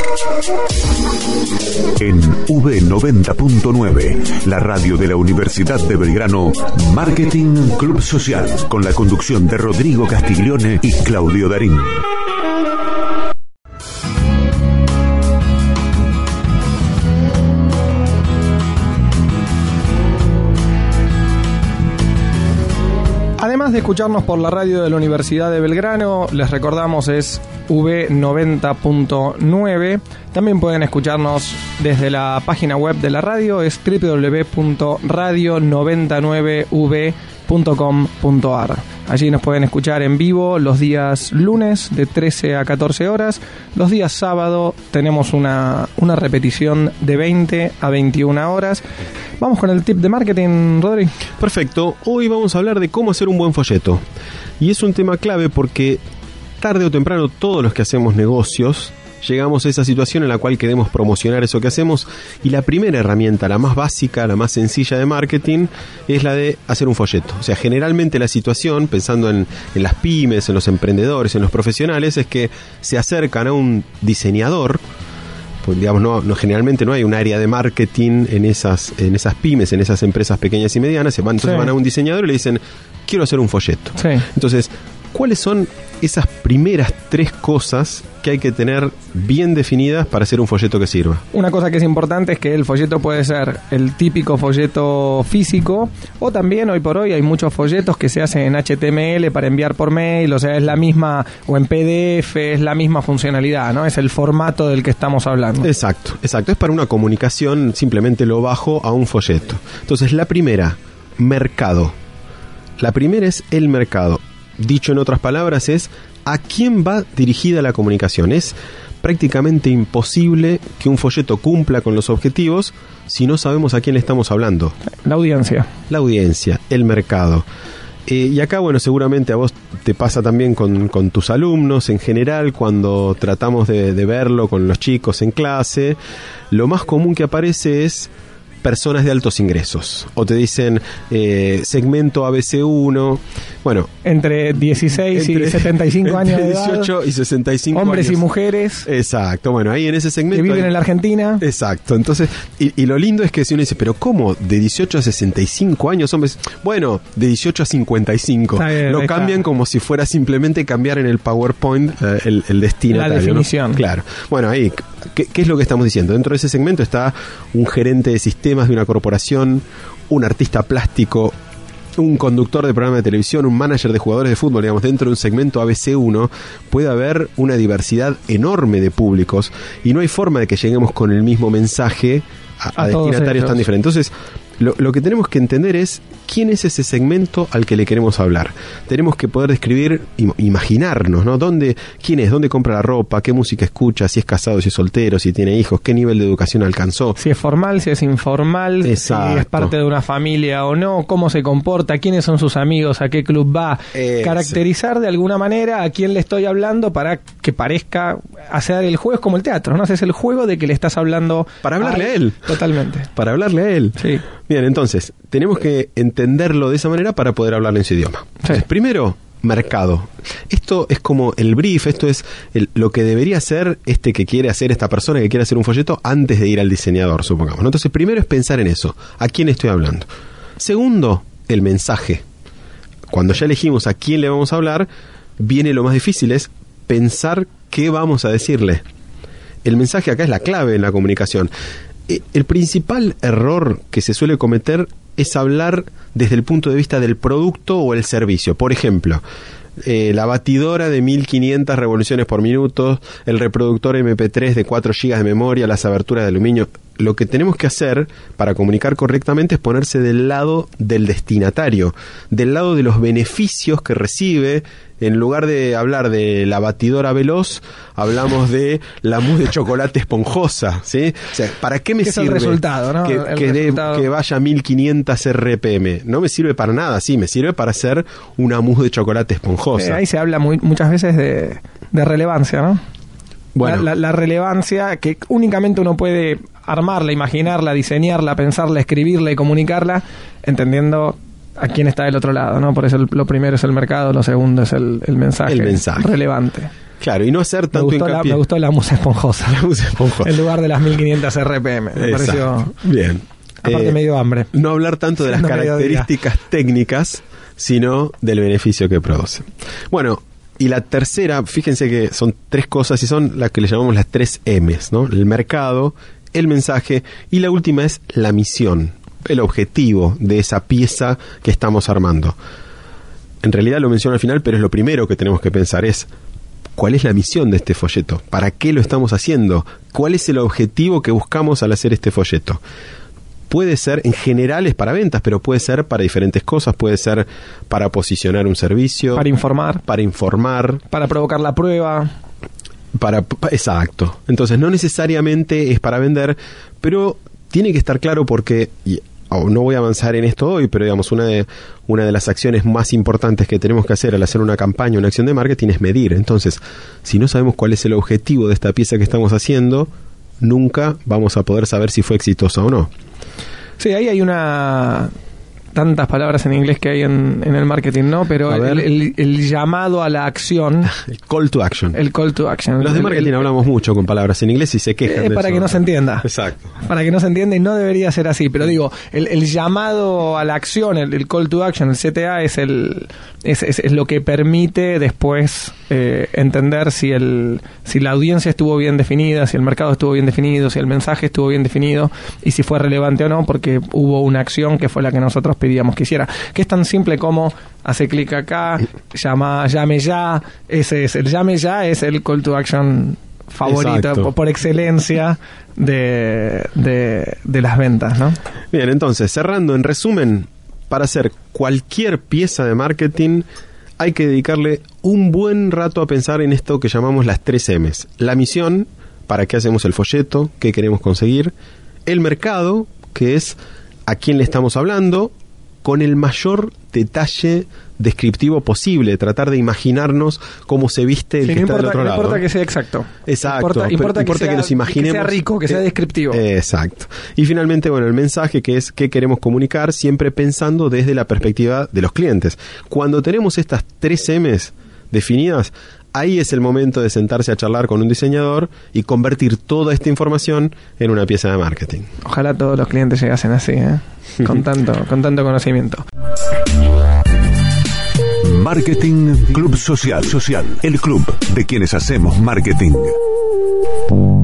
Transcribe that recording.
En V90.9, la radio de la Universidad de Belgrano, Marketing Club Social, con la conducción de Rodrigo Castiglione y Claudio Darín. Además de escucharnos por la radio de la Universidad de Belgrano, les recordamos es V90.9. También pueden escucharnos desde la página web de la radio, es www.radio99v.com.ar. Allí nos pueden escuchar en vivo los días lunes de 13 a 14 horas. Los días sábado tenemos una repetición de 20 a 21 horas. Vamos con el tip de marketing, Rodri. Perfecto. Hoy vamos a hablar de cómo hacer un buen folleto. Y es un tema clave porque tarde o temprano todos los que hacemos negocios llegamos a esa situación en la cual queremos promocionar eso que hacemos, y la primera herramienta, la más básica, la más sencilla de marketing, es la de hacer un folleto. O sea, generalmente la situación, pensando en las pymes, en los emprendedores, en los profesionales, es que se acercan a un diseñador. Pues digamos, generalmente no hay un área de marketing en esas pymes, en esas empresas pequeñas y medianas. Entonces van a un diseñador y le dicen, quiero hacer un folleto. Sí. Entonces, ¿cuáles son esas primeras 3 cosas que hay que tener bien definidas para hacer un folleto que sirva? Una cosa que es importante es que el folleto puede ser el típico folleto físico, o también hoy por hoy hay muchos folletos que se hacen en HTML para enviar por mail, o sea, es la misma, o en PDF, es la misma funcionalidad, ¿no? Es el formato del que estamos hablando. Exacto. Es para una comunicación, simplemente lo bajo a un folleto. Entonces, la primera, mercado. La primera es el mercado. Dicho en otras palabras, es a quién va dirigida la comunicación. Es prácticamente imposible que un folleto cumpla con los objetivos si no sabemos a quién le estamos hablando. La audiencia. La audiencia, el mercado. Y acá, bueno, seguramente a vos te pasa también con tus alumnos en general, cuando tratamos de verlo con los chicos en clase. Lo más común que aparece es personas de altos ingresos, o te dicen segmento ABC1, bueno, entre 16 y 75 años de edad, 18 y 65 hombres años. Y mujeres, exacto, bueno, ahí en ese segmento que viven en la Argentina, exacto. Entonces, y lo lindo es que si uno dice, pero ¿cómo? De 18 a 65 años, hombres, bueno, de 18 a 55, bien, lo cambian como si fuera simplemente cambiar en el PowerPoint el destinatario, la definición, ¿no? Claro, bueno, ahí, ¿qué es lo que estamos diciendo? Dentro de ese segmento está un gerente de sistemas de una corporación, un artista plástico, un conductor de programa de televisión, un manager de jugadores de fútbol. Digamos, dentro de un segmento ABC1 puede haber una diversidad enorme de públicos y no hay forma de que lleguemos con el mismo mensaje a destinatarios tan diferentes. Entonces, lo que tenemos que entender es quién es ese segmento al que le queremos hablar. Tenemos que poder describir, imaginarnos, ¿no? ¿Quién es? ¿Dónde compra la ropa? ¿Qué música escucha? Si es casado, si es soltero, si tiene hijos, qué nivel de educación alcanzó. Si es formal, si es informal, exacto, si es parte de una familia o no, cómo se comporta, quiénes son sus amigos, a qué club va. Caracterizar de alguna manera a quién le estoy hablando para que parezca hacer el juego. Es como el teatro, ¿no? Haces el juego de que le estás hablando para hablarle a él. Totalmente. Para hablarle a él. Sí. Bien, entonces, tenemos que entenderlo de esa manera para poder hablarle en su idioma. Entonces, primero, mercado. Esto es como el brief, esto es lo que debería hacer que quiere hacer esta persona que quiere hacer un folleto antes de ir al diseñador, supongamos, ¿no? Entonces, primero es pensar en eso. ¿A quién estoy hablando? Segundo, el mensaje. Cuando ya elegimos a quién le vamos a hablar, viene lo más difícil, es pensar qué vamos a decirle. El mensaje acá es la clave en la comunicación. El principal error que se suele cometer es hablar desde el punto de vista del producto o el servicio. Por ejemplo, la batidora de 1500 revoluciones por minuto, el reproductor MP3 de 4 GB de memoria, las aberturas de aluminio. Lo que tenemos que hacer para comunicar correctamente es ponerse del lado del destinatario, del lado de los beneficios que recibe. En lugar de hablar de la batidora veloz, hablamos de la mousse de chocolate esponjosa, ¿sí? O sea, ¿para qué me sirve? Es el resultado, ¿no? Que vaya 1500 RPM. No me sirve para nada, sí, me sirve para hacer una mousse de chocolate esponjosa. Ahí se habla muchas veces de relevancia, ¿no? Bueno. La relevancia que únicamente uno puede armarla, imaginarla, diseñarla, pensarla, escribirla y comunicarla, entendiendo a quién está del otro lado, ¿no? Por eso lo primero es el mercado, lo segundo es el mensaje. El mensaje relevante. Claro, y no hacer tanto hincapié. Me gustó la musa esponjosa. La musa esponjosa. En lugar de las 1500 RPM. Me pareció. Bien. Aparte me dio hambre. No hablar tanto de las características técnicas, sino del beneficio que produce. Bueno, y la tercera, fíjense que son 3 cosas y son las que le llamamos las 3 M's, ¿no? El mercado, el mensaje y la última es la misión, el objetivo de esa pieza que estamos armando. En realidad lo menciono al final, pero es lo primero que tenemos que pensar, es ¿cuál es la misión de este folleto? ¿Para qué lo estamos haciendo? ¿Cuál es el objetivo que buscamos al hacer este folleto? Puede ser, en general es para ventas, pero puede ser para diferentes cosas. Puede ser para posicionar un servicio. Para informar. Para provocar la prueba. Exacto. Entonces no necesariamente es para vender, pero tiene que estar claro porque... no voy a avanzar en esto hoy, pero digamos una de las acciones más importantes que tenemos que hacer al hacer una campaña, una acción de marketing es medir. Entonces, si no sabemos cuál es el objetivo de esta pieza que estamos haciendo, nunca vamos a poder saber si fue exitosa o no. Sí, ahí hay tantas palabras en inglés que hay en el marketing, ¿no? Pero el llamado a la acción... El call to action. El call to action. Los de marketing hablamos mucho con palabras en inglés y se quejan de para eso. que no se entienda. Exacto. Para que no se entienda y no debería ser así. Pero digo, el llamado a la acción, el call to action, el CTA es lo que permite después entender si la audiencia estuvo bien definida, si el mercado estuvo bien definido, si el mensaje estuvo bien definido y si fue relevante o no, porque hubo una acción que fue la que nosotros pedíamos que hiciera. Que es tan simple como hace clic acá, llame ya. Ese es el llame ya, es el call to action favorito por excelencia de las ventas, ¿no? Bien, entonces, cerrando, en resumen, para hacer cualquier pieza de marketing hay que dedicarle un buen rato a pensar en esto que llamamos las 3 M's. La misión, para qué hacemos el folleto, qué queremos conseguir. El mercado, que es a quién le estamos hablando, con el mayor detalle descriptivo posible, tratar de imaginarnos cómo se viste el que está del otro lado. No importa que sea exacto. Exacto. Importa que nos imaginemos. Que sea rico, que sea descriptivo. Exacto. Y finalmente, el mensaje, que es qué queremos comunicar, siempre pensando desde la perspectiva de los clientes. Cuando tenemos estas 3 M's definidas, ahí es el momento de sentarse a charlar con un diseñador y convertir toda esta información en una pieza de marketing. Ojalá todos los clientes llegasen así, con tanto conocimiento. Marketing Club Social. El club de quienes hacemos marketing.